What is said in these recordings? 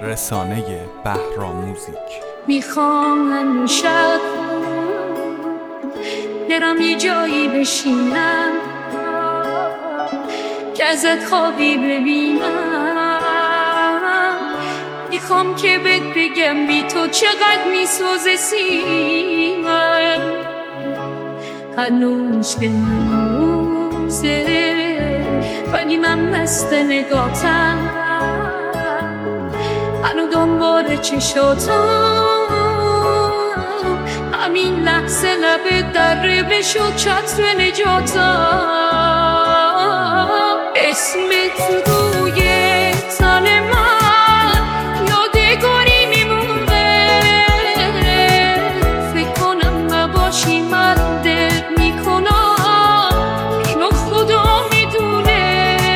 رسانه بهراموزیک. میخوام همیشه برم یه جایی بشینم که ازت خوابی ببینم. میخوام که بهت بگم بی تو چقدر میسوزه سینم. هنوز که هنوزه ولی من مست نگاتم، هنو دنبال چشاتم. همین لحظه لبت در بشد چتر نجاتم. اسمت روی تن من یادگاری میمونه. فکر کنم نباشی من دل میکنم، اینو خدا میدونه.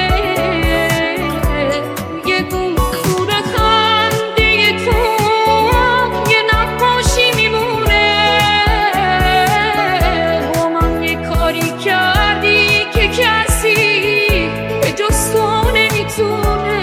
یه گوخور خنده تو یه نقاشی میمونه. با من یه کاری کردی که کسی به جز تو نمیتونه.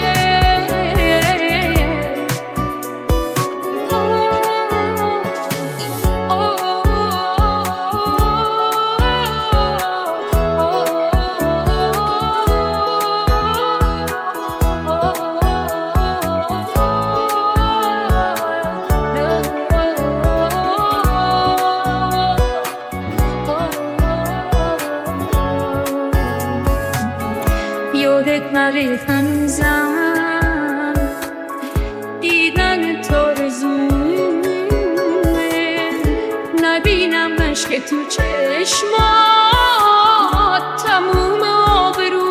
یادت نره هنوزم دیدن تو رزومه. نبینم عشق تو چشمات تموم آبرو